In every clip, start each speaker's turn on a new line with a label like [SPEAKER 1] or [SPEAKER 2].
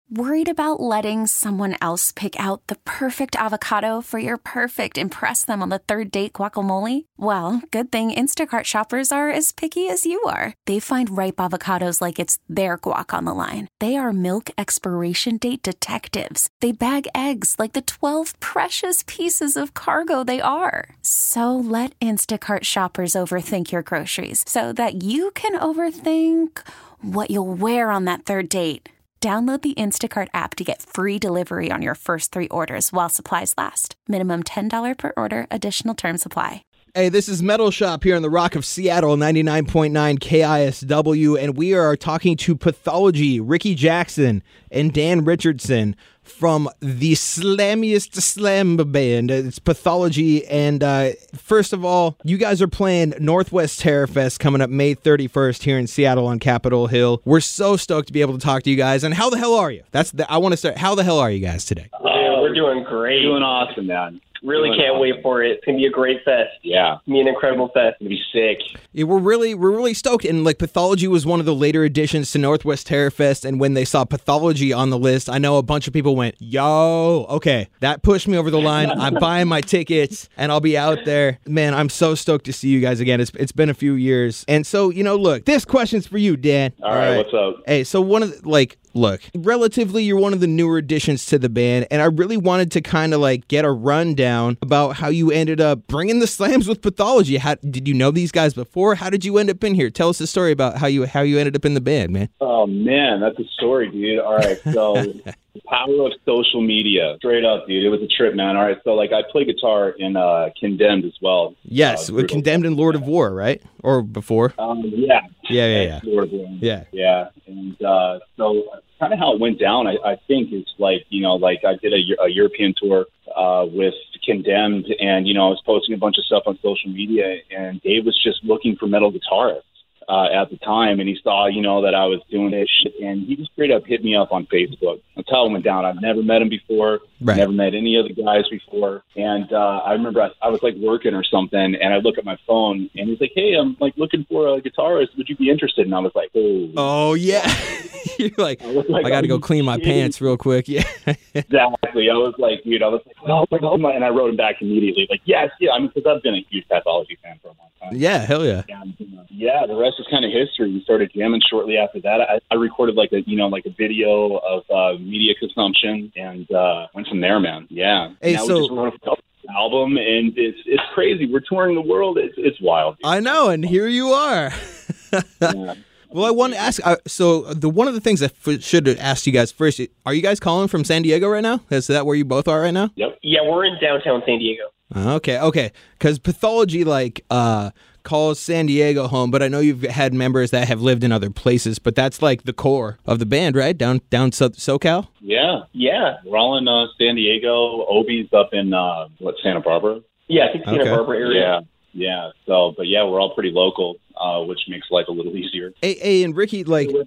[SPEAKER 1] Worried about letting someone else pick out the perfect avocado for your perfect impress them on the third date guacamole? Well, good thing Instacart shoppers are as picky as you are. They find ripe avocados like it's their guac on the line. They are milk expiration date detectives. They bag eggs like the 12 precious pieces of cargo they are. So let Instacart shoppers overthink your groceries so that you can overthink what you'll wear on that third date. Download the Instacart app to get free delivery on your first 3 orders while supplies last. Minimum $10 per order. Additional terms apply.
[SPEAKER 2] Hey, this is Metal Shop here on the Rock of Seattle, 99.9 KISW, and we are talking to Pathology, Ricky Jackson, and Dan Richardson from the slammiest slam band. It's Pathology, and first of all, you guys are playing Northwest Terror Fest coming up May 31st here in Seattle on Capitol Hill. We're so stoked to be able to talk to you guys, and how the hell are you? I want to start. How the hell are you guys today?
[SPEAKER 3] We're doing great.
[SPEAKER 4] Doing awesome, man.
[SPEAKER 3] Really can't wait for it. It's going to be a great fest.
[SPEAKER 4] Yeah.
[SPEAKER 3] It's going to be an incredible fest.
[SPEAKER 4] It's going to be sick.
[SPEAKER 2] Yeah, we're really stoked. And like Pathology was one of the later additions to Northwest Terror Fest. And when they saw Pathology on the list, I know a bunch of people went, yo, okay, that pushed me over the line. I'm buying my tickets and I'll be out there. Man, I'm so stoked to see you guys again. It's been a few years. And so, look, this question's for you, Dan.
[SPEAKER 4] All right, what's up?
[SPEAKER 2] Hey, so look, relatively, you're one of the newer additions to the band, and I really wanted to kind of get a rundown about how you ended up bringing the slams with Pathology. How did you know these guys before? How did you end up in here? Tell us the story about how you ended up in the band, man.
[SPEAKER 4] Oh, man, that's a story, dude. All right, so the power of social media. Straight up, dude. It was a trip, man. All right, so, I play guitar in Condemned as well.
[SPEAKER 2] Yes, with Condemned and Lord of War, right? Or before?
[SPEAKER 4] Yeah.
[SPEAKER 2] Yeah.
[SPEAKER 4] Lord of War.
[SPEAKER 2] Yeah.
[SPEAKER 4] Yeah, and so kind of how it went down, I think, is I did a European tour with Condemned, and, I was posting a bunch of stuff on social media, and Dave was just looking for metal guitarists at the time, and he saw, that I was doing this shit, and he just straight up hit me up on Facebook. That's how it went down. I've never met him before,
[SPEAKER 2] right.
[SPEAKER 4] Never met any of the guys before, and I remember I was working or something, and I look at my phone, and he's like, hey, I'm looking for a guitarist. Would you be interested? And I was like,
[SPEAKER 2] oh yeah. You're like, I got to go clean my pants real quick. Yeah.
[SPEAKER 4] Exactly. I was like, oh my, and I wrote him back immediately, yes, yeah. Because I've been a huge Pathology fan for a long time.
[SPEAKER 2] Yeah, hell yeah.
[SPEAKER 4] And, the rest is kind of history. We started jamming shortly after that. I recorded a video of media consumption, and went from there, man. Yeah.
[SPEAKER 2] Hey,
[SPEAKER 4] now we just wrote a album, and it's crazy. We're touring the world. It's wild. Dude.
[SPEAKER 2] I know, and here you are.
[SPEAKER 4] Yeah.
[SPEAKER 2] Well, I want to ask, one of the things I should have asked you guys first, are you guys calling from San Diego right now? Is that where you both are right now?
[SPEAKER 4] Yep.
[SPEAKER 3] Yeah, we're in downtown San Diego.
[SPEAKER 2] Okay. Because Pathology, calls San Diego home, but I know you've had members that have lived in other places, but that's the core of the band, right? Down SoCal?
[SPEAKER 4] Yeah. We're all in San Diego. Obi's up in, Santa Barbara?
[SPEAKER 3] Yeah, I think Santa Barbara area.
[SPEAKER 4] Yeah. So, but yeah, we're all pretty local, which makes life a little easier.
[SPEAKER 2] Hey, and Ricky,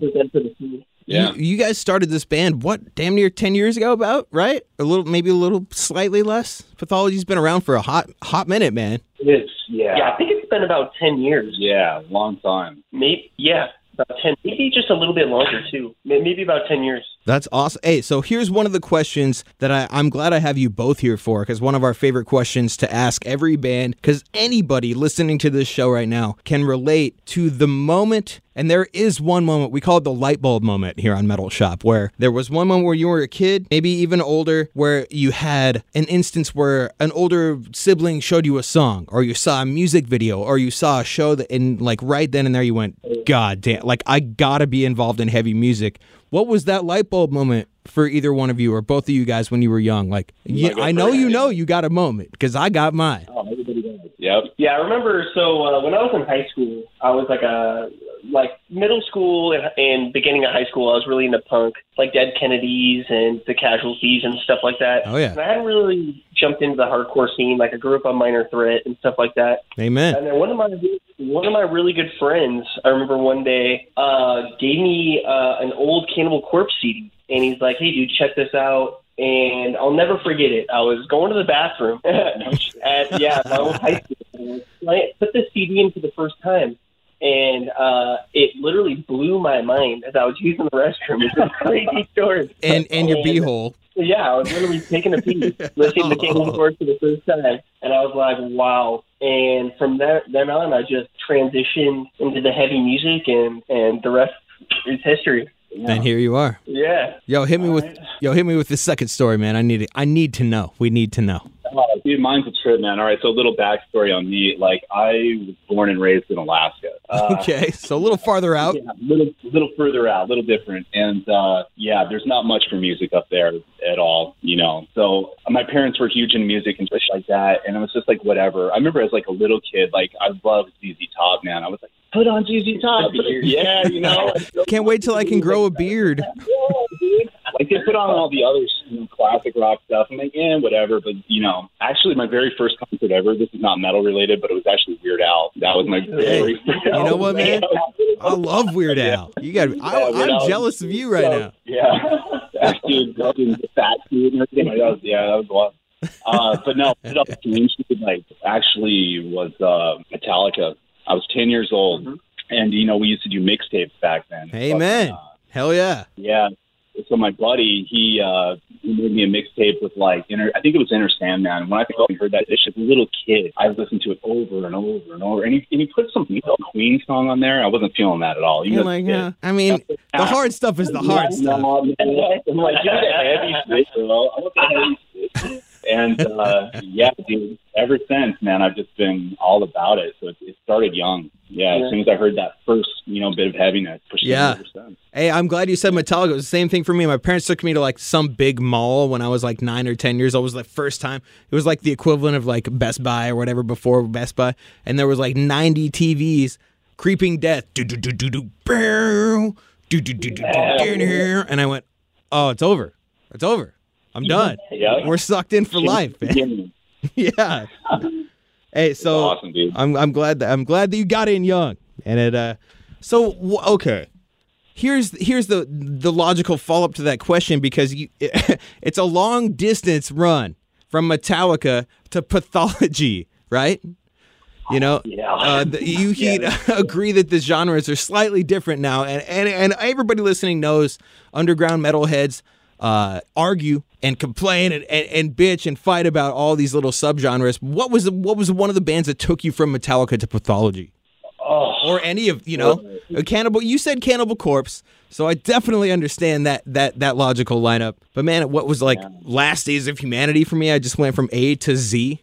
[SPEAKER 4] yeah.
[SPEAKER 2] You guys started this band, damn near 10 years ago about, right? Maybe a little slightly less? Pathology's been around for a hot minute, man.
[SPEAKER 4] It is, yeah.
[SPEAKER 3] Yeah, I think it's been about 10 years.
[SPEAKER 4] Yeah, long time.
[SPEAKER 3] About 10, maybe just a little bit longer, too. Maybe about 10 years.
[SPEAKER 2] That's awesome. Hey, so here's one of the questions that I'm glad I have you both here for, because one of our favorite questions to ask every band, because anybody listening to this show right now can relate to the moment, and there is one moment, we call it the light bulb moment here on Metal Shop, where there was one moment where you were a kid, maybe even older, where you had an instance where an older sibling showed you a song, or you saw a music video, or you saw a show that, and right then and there you went, God damn, I gotta be involved in heavy music. What was that light bulb moment for either one of you or both of you guys when you were young? I know you got a moment, because I got mine.
[SPEAKER 4] Oh, everybody does. Yep.
[SPEAKER 3] Yeah, I remember. So when I was in high school, I was middle school and beginning of high school, I was really into punk, Dead Kennedys and The Casualties and stuff like that.
[SPEAKER 2] Oh, yeah.
[SPEAKER 3] And I hadn't really jumped into the hardcore scene. I grew up on Minor Threat and stuff like that.
[SPEAKER 2] Amen.
[SPEAKER 3] And then one of my really good friends, I remember one day, gave me an old Cannibal Corpse CD. And he's like, hey, dude, check this out. And I'll never forget it. I was going to the bathroom at my old high school. And I put the CD in for the first time. and it literally blew my mind as I was using the restroom. It's a crazy story.
[SPEAKER 2] And your beehole.
[SPEAKER 3] Yeah, I was literally taking a pee, listening to Cannibal Corpse for the first time, and I was like, wow. And from then on, I just transitioned into the heavy music, and the rest is history.
[SPEAKER 2] Yeah. And here you are.
[SPEAKER 3] Yeah.
[SPEAKER 2] Yo, hit me with the second story, man. I need to know. We need to know.
[SPEAKER 4] Dude, mine's a trip, man. All right, so a little backstory on me. Like, I was born and raised in Alaska.
[SPEAKER 2] Okay, so a little farther out.
[SPEAKER 4] Yeah, little further out, a little different. And, yeah, there's not much for music up there at all, you know. So my parents were huge in music and such like that, and it was just like whatever. I remember as like a little kid, like, I loved ZZ Top, man. I was like, put on ZZ Top. Yeah, you know.
[SPEAKER 2] Can't wait till I can grow a beard.
[SPEAKER 4] Like, they put on all the other classic rock stuff. I'm like, whatever. But, you know, actually my very first concert ever, this is not metal related, but it was actually Weird Al. That was my very first.
[SPEAKER 2] You know what, man? I love Weird Al. I'm jealous of you right now.
[SPEAKER 4] Yeah. That dude, the fat dude and everything. That was a lot. But no, it like, actually was Metallica. I was 10 years old. Mm-hmm. And, you know, we used to do mixtapes back then.
[SPEAKER 2] Hey, man. Hell yeah.
[SPEAKER 4] Yeah. So my buddy, he made me a mixtape with like I think it was Enter Sandman. When I heard that dish as a little kid, I listened to it over and over and over. And he put some Queen song on there. I wasn't feeling that at all.
[SPEAKER 2] You're like, yeah. I mean, the hard stuff is the hard stuff.
[SPEAKER 4] I'm like, give me the heavy shit, bro. I want the heavy shit. And yeah, dude. Ever since, man, I've just been all about it. So it started young. Yeah, as soon as I heard that first, bit of heaviness, pushed me 100%.
[SPEAKER 2] Hey, I'm glad you said Metallica. It was the same thing for me. My parents took me to like some big mall when I was like 9 or 10 years old. It was the first time. It was like the equivalent of like Best Buy or whatever before Best Buy. And there was like 90 TVs, Creeping Death. And I went, oh, it's over. It's over. I'm done.
[SPEAKER 4] Yeah.
[SPEAKER 2] We're sucked in for life, man. Yeah. Hey, so
[SPEAKER 4] awesome, dude.
[SPEAKER 2] I'm glad that you got in young, and it. So okay, here's the logical follow up to that question, because it's a long distance run from Metallica to Pathology, right? You know, you agree that the genres are slightly different now, and everybody listening knows underground metalheads argue and complain and bitch and fight about all these little subgenres. What was one of the bands that took you from Metallica to Pathology? Or any of, Cannibal? You said Cannibal Corpse, so I definitely understand that logical lineup. But man, what was like Last Days of Humanity for me? I just went from A to Z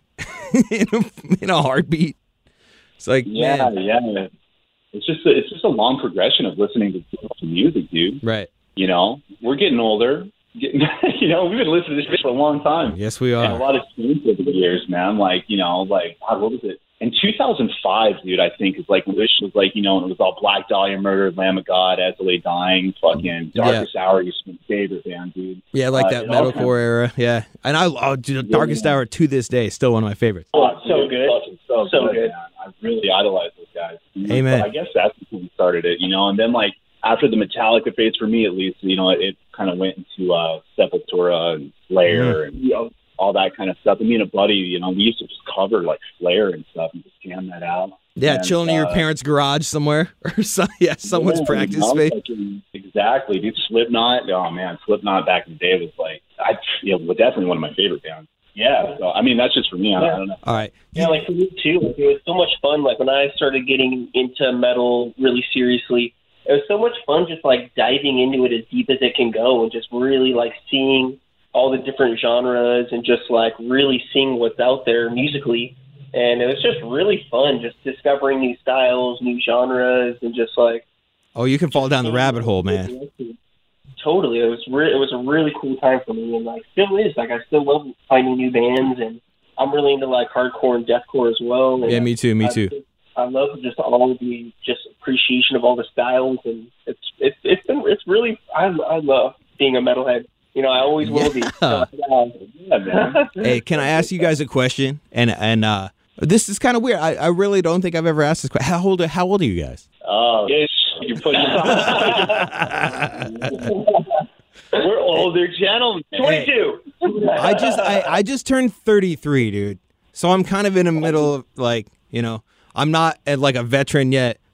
[SPEAKER 2] in a heartbeat. It's like,
[SPEAKER 4] man. It's just a long progression of listening to music, dude.
[SPEAKER 2] Right.
[SPEAKER 4] We're getting older. We've been listening to this shit for a long time.
[SPEAKER 2] Yes, we are.
[SPEAKER 4] And a lot of change over the years, man. God, what was it? In 2005, dude, I think, is like, Wish was like, and it was all Black Dahlia Murder, Lamb of God, As I Lay Dying, fucking Darkest Hour used to be my favorite band, dude.
[SPEAKER 2] Yeah, like that metalcore era. Yeah. And Darkest Hour to this day, still one of my favorites.
[SPEAKER 3] Oh, so good.
[SPEAKER 4] So good. Man. I really idolize those guys.
[SPEAKER 2] Amen.
[SPEAKER 4] So I guess that's when we started it, and then like, after the Metallica phase, for me at least, it kind of went into Sepultura and Slayer and all that kind of stuff. And me and a buddy, we used to just cover like Slayer and stuff and just jam that out.
[SPEAKER 2] Yeah, and chilling in your parents' garage somewhere, or someone's practice space.
[SPEAKER 4] Exactly, dude. Slipknot. Oh man, Slipknot back in the day was like, definitely one of my favorite bands. Yeah, so I mean that's just for me. I don't know.
[SPEAKER 2] All right.
[SPEAKER 3] Yeah, like for me too. Like, it was so much fun. Like when I started getting into metal really seriously, it was so much fun just like diving into it as deep as it can go and just really like seeing all the different genres and just like really seeing what's out there musically. And it was just really fun just discovering new styles, new genres, and just like...
[SPEAKER 2] Oh, you can fall down the rabbit hole, man.
[SPEAKER 3] Totally. It was a really cool time for me, and like still is. Like I still love finding new bands, and I'm really into like hardcore and deathcore as well. And
[SPEAKER 2] yeah, me too.
[SPEAKER 3] I love just all the just appreciation of all the styles, and it's really I love being a metalhead. I always will be.
[SPEAKER 2] Hey, can I ask you guys a question? And this is kind of weird. I really don't think I've ever asked this question. How old are you guys?
[SPEAKER 4] Oh, yes, you're putting. We're older gentlemen. 22.
[SPEAKER 2] I just turned 33, dude. So I'm kind of in the middle of like, I'm not like a veteran yet,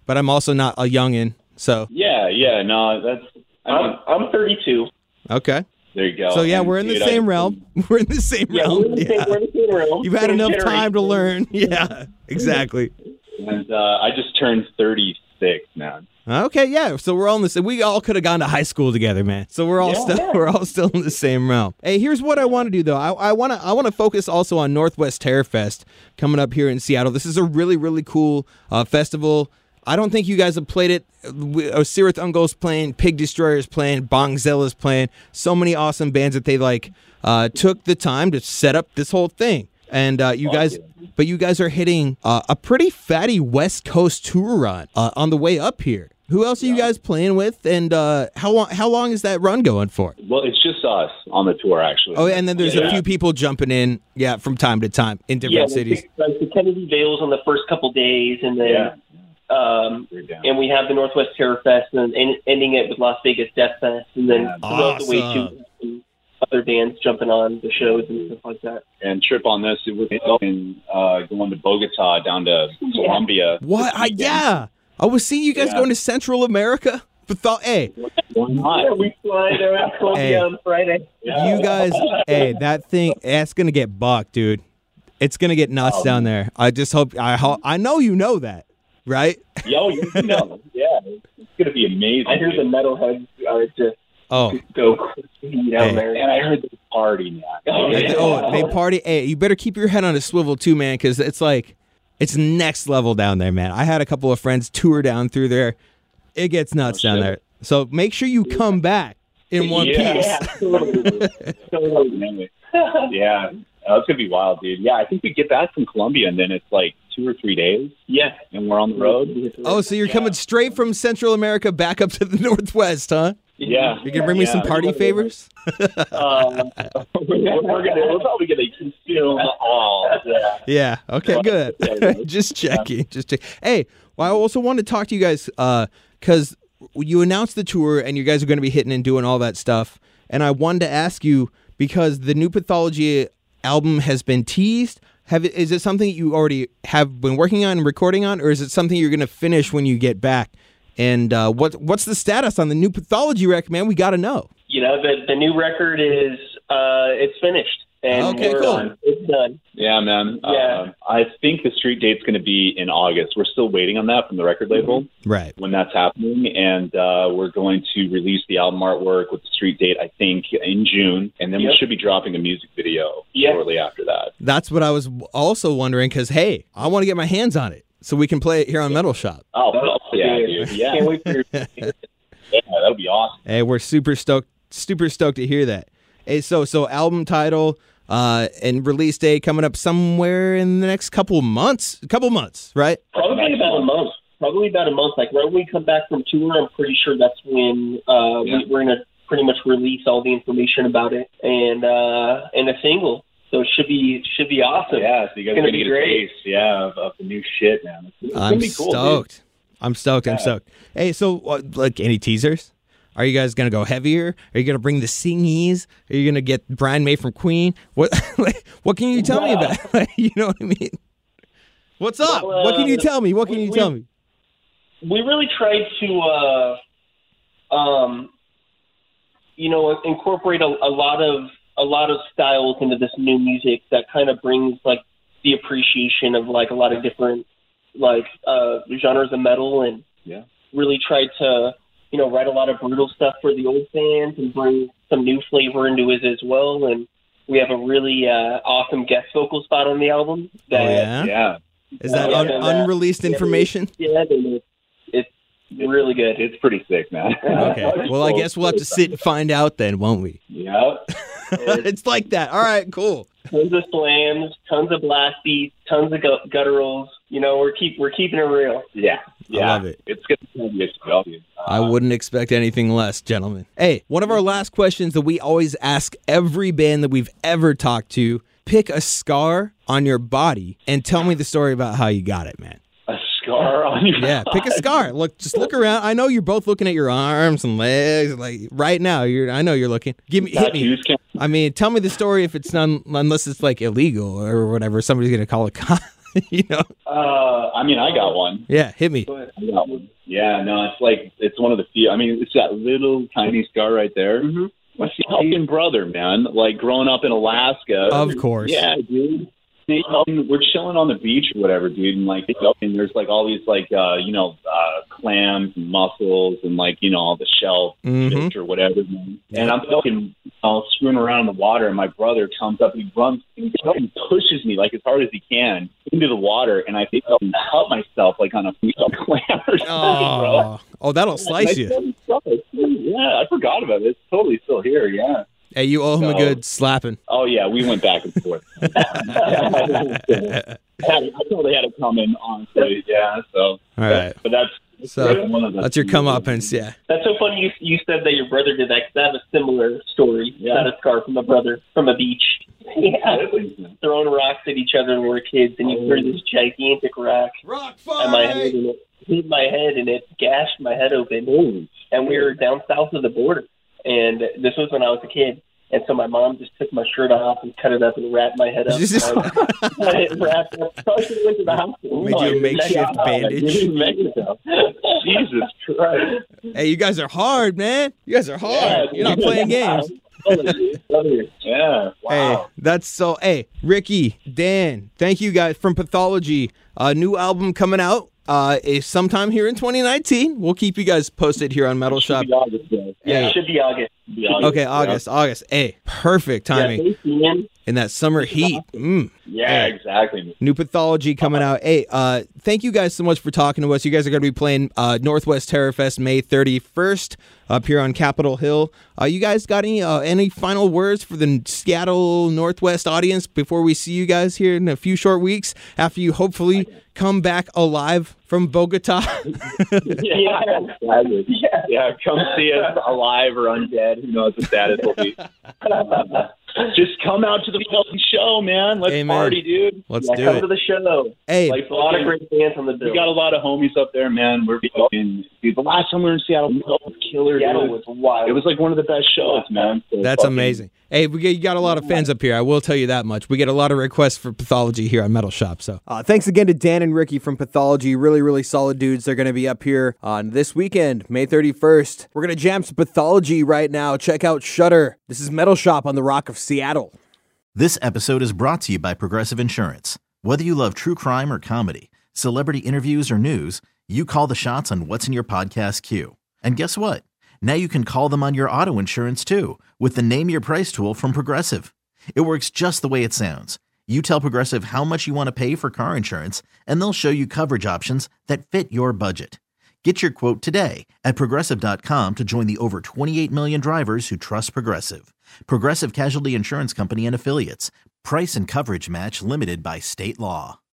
[SPEAKER 2] but I'm also not a youngin'. So
[SPEAKER 4] Yeah. No, that's.
[SPEAKER 3] I'm 32.
[SPEAKER 2] okay.
[SPEAKER 4] There you go.
[SPEAKER 2] So yeah,
[SPEAKER 4] And,
[SPEAKER 2] we're in the
[SPEAKER 4] dude,
[SPEAKER 2] same realm. We're in the same
[SPEAKER 3] Yeah,
[SPEAKER 2] realm.
[SPEAKER 3] we're in the same realm.
[SPEAKER 2] You've had
[SPEAKER 3] Same
[SPEAKER 2] enough time to
[SPEAKER 3] generation.
[SPEAKER 2] learn. Yeah, exactly.
[SPEAKER 4] And I just turned 36, man.
[SPEAKER 2] Okay, yeah. So we're all in the same. We all could have gone to high school together, man. So we're all we're all still in the same realm. Hey, here's what I want to do though. I want to focus also on Northwest Terror Fest coming up here in Seattle. This is a really, really cool festival. I don't think you guys have played it. Cirith Ungol's playing, Pig Destroyer's playing, Bongzilla's playing. So many awesome bands that they took the time to set up this whole thing. And you guys are hitting a pretty fatty West Coast tour run on the way up here. Who else are you guys playing with? And how long is that run going for?
[SPEAKER 4] Well, it's just us on the tour, actually.
[SPEAKER 2] Oh, and then there's a few people jumping in, from time to time in different cities.
[SPEAKER 3] Like the Kennedy Vales on the first couple days, and then and we have the Northwest Terror Fest, and ending it with Las Vegas Death Fest, and then throughout the way to other bands jumping on the shows and stuff like that.
[SPEAKER 4] And trip on this, we're going to Bogota down to Colombia.
[SPEAKER 2] What? I was seeing you guys going to Central America. But
[SPEAKER 4] why not?
[SPEAKER 3] Yeah, we fly to Colombia on Friday.
[SPEAKER 2] You guys, that's gonna get bucked, dude. It's gonna get nuts down there. I just hope. I know you know that, right?
[SPEAKER 4] Yo, yeah, it's gonna be amazing.
[SPEAKER 3] I hear the metalheads are just go crazy down there,
[SPEAKER 4] and I heard they party now.
[SPEAKER 2] They party. Hey, you better keep your head on a swivel too, man, because it's next level down there, man. I had a couple of friends tour down through there. It gets nuts down there. So make sure you come back in one piece.
[SPEAKER 4] Yeah, it's gonna be wild, dude. Yeah, I think we get back from Colombia and then it's like 2 or 3 days. Yeah, and we're on the road.
[SPEAKER 2] Oh, so you're coming straight from Central America back up to the Northwest, huh?
[SPEAKER 4] Yeah.
[SPEAKER 2] You gonna bring me some party favors?
[SPEAKER 4] We're probably gonna consume all.
[SPEAKER 2] Yeah. Okay. Good. Just checking. Hey, well, I also wanted to talk to you guys because you announced the tour and you guys are going to be hitting and doing all that stuff. And I wanted to ask you because the New Pathology album has been teased. Is it something that you already have been working on and recording on, or is it something you're going to finish when you get back? And what's the status on the New Pathology record, man? We got to know.
[SPEAKER 3] The new record is it's finished. And
[SPEAKER 2] cool.
[SPEAKER 3] It's done.
[SPEAKER 4] Yeah, man.
[SPEAKER 3] Yeah.
[SPEAKER 4] I think the street date's going to be in August. We're still waiting on that from the record label.
[SPEAKER 2] Right.
[SPEAKER 4] When that's happening. And we're going to release the album artwork with the street date, I think, in June. And then we should be dropping a music video shortly after that.
[SPEAKER 2] That's what I was also wondering because, hey, I want to get my hands on it so we can play it here on Metal Shop.
[SPEAKER 4] Oh, yeah, dude. Yeah.
[SPEAKER 3] Can't wait for your
[SPEAKER 4] Yeah, that'll be awesome.
[SPEAKER 2] Hey, we're super stoked to hear that. Hey, so album title and release date coming up somewhere in the next couple months, right?
[SPEAKER 3] Probably about a month. Like right when we come back from tour, I'm pretty sure that's when we're going to pretty much release all the information about it and a single. So it should be awesome.
[SPEAKER 4] Yeah, so you guys are going to get a taste, of the new shit, man. It's
[SPEAKER 2] I'm
[SPEAKER 4] be cool,
[SPEAKER 2] stoked.
[SPEAKER 4] Dude.
[SPEAKER 2] I'm stoked. Hey, so like any teasers? Are you guys going to go heavier? Are you going to bring the singies? Are you going to get Brian May from Queen? What can you tell me about? You know what I mean? What's up? What can you tell me?
[SPEAKER 3] We really tried to incorporate a lot of styles into this new music that kind of brings like the appreciation of like a lot of different genres of metal, and really tried to write a lot of brutal stuff for the old fans and bring some new flavor into it as well. And we have a really awesome guest vocal spot on the album.
[SPEAKER 2] Is that unreleased information?
[SPEAKER 3] Yeah, it's really good.
[SPEAKER 4] It's pretty sick, man.
[SPEAKER 2] Okay. Well, I guess we'll have to sit and find out then, won't we?
[SPEAKER 4] Yeah.
[SPEAKER 2] It's like that. All right, cool.
[SPEAKER 3] Tons of slams, tons of blast beats, tons of gutturals. We're keeping it real.
[SPEAKER 4] Yeah.
[SPEAKER 2] I love it.
[SPEAKER 4] It's going to be a dude.
[SPEAKER 2] I wouldn't expect anything less, gentlemen. Hey, one of our last questions that we always ask every band that we've ever talked to: pick a scar on your body and tell me the story about how you got it, man.
[SPEAKER 4] A scar on your body?
[SPEAKER 2] Pick a scar. Just look around. I know you're both looking at your arms and legs, like right now. I know you're looking. Hit me. I mean, tell me the story if it's unless it's like illegal or whatever. Somebody's gonna call a cop. You know?
[SPEAKER 4] I mean, I got one.
[SPEAKER 2] Yeah, hit me.
[SPEAKER 4] I got one. Yeah, no, it's one of the few. I mean, it's that little tiny scar right there. Mm-hmm. My fucking brother, man. Like growing up in Alaska.
[SPEAKER 2] Of course.
[SPEAKER 4] Yeah, dude. We're chilling on the beach or whatever, dude, and like, and there's like all these like, clams and mussels and like, all the shell fish or whatever. And I'm fucking screwing around in the water, and my brother comes up and he runs and he pushes me like as hard as he can into the water, and I think I'll cut myself like on a clam or something, bro.
[SPEAKER 2] Oh, that'll slice you.
[SPEAKER 4] Yeah, I forgot about it. It's totally still here. Yeah.
[SPEAKER 2] Hey, you owe him a good slapping.
[SPEAKER 4] Oh, yeah, we went back and forth. I totally had it coming, honestly. Yeah, so.
[SPEAKER 2] All right.
[SPEAKER 4] But that's
[SPEAKER 2] your comeuppance, yeah.
[SPEAKER 3] That's so funny you said that your brother did that, because I have a similar story. Yeah. Got a scar from a brother from a beach. Yeah. Throwing rocks at each other when we were kids, and you threw this gigantic rock.
[SPEAKER 2] Rock fight!
[SPEAKER 3] And my head in it. Hit my head, and it gashed my head open. And we were down south of the border. And this was when I was a kid. And so my mom just took my shirt off and cut it up and wrapped my head up. Wrapped up. So I went to the hospital.
[SPEAKER 2] Made you a makeshift bandage.
[SPEAKER 4] Jesus Christ.
[SPEAKER 2] Hey, you guys are hard, man. You guys are hard. Yeah, you're not playing games.
[SPEAKER 4] Yeah. Wow.
[SPEAKER 2] Hey, Ricky, Dan, thank you guys from Pathology. New album coming out. Is sometime here in 2019. We'll keep you guys posted here on Metal Shop.
[SPEAKER 3] It should be August.
[SPEAKER 2] Okay, August. Hey, perfect timing. In that summer heat.
[SPEAKER 4] Yeah, exactly.
[SPEAKER 2] New Pathology coming out. Hey, thank you guys so much for talking to us. You guys are going to be playing Northwest Terror Fest May 31st up here on Capitol Hill. You guys got any final words for the Seattle Northwest audience before we see you guys here in a few short weeks after you hopefully come back alive from Bogota?
[SPEAKER 4] Yeah, come see us alive or undead. Who knows what that is? Will be. Just come out to the fucking show, man. Let's party, dude.
[SPEAKER 2] Let's do
[SPEAKER 3] come
[SPEAKER 2] it.
[SPEAKER 3] to the show.
[SPEAKER 2] Hey,
[SPEAKER 3] like a lot of great bands on the bill.
[SPEAKER 4] We got a lot of homies up there, man. We're fucking. Dude, the last time we were in Seattle, it was killer.
[SPEAKER 3] Seattle was wild.
[SPEAKER 4] It was like one of the best shows, man. So
[SPEAKER 2] that's amazing. Hey, you got a lot of fans up here. I will tell you that much. We get a lot of requests for Pathology here on Metal Shop. So thanks again to Dan and Ricky from Pathology. Really, really solid dudes. They're going to be up here on this weekend, May 31st. We're going to jam some Pathology right now. Check out Shudder. This is Metal Shop on the Rock of Seattle.
[SPEAKER 5] This episode is brought to you by Progressive Insurance. Whether you love true crime or comedy, celebrity interviews or news, you call the shots on what's in your podcast queue. And guess what? Now you can call them on your auto insurance too with the Name Your Price tool from Progressive. It works just the way it sounds. You tell Progressive how much you want to pay for car insurance, and they'll show you coverage options that fit your budget. Get your quote today at Progressive.com to join the over 28 million drivers who trust Progressive. Progressive Casualty Insurance Company and Affiliates. Price and coverage match limited by state law.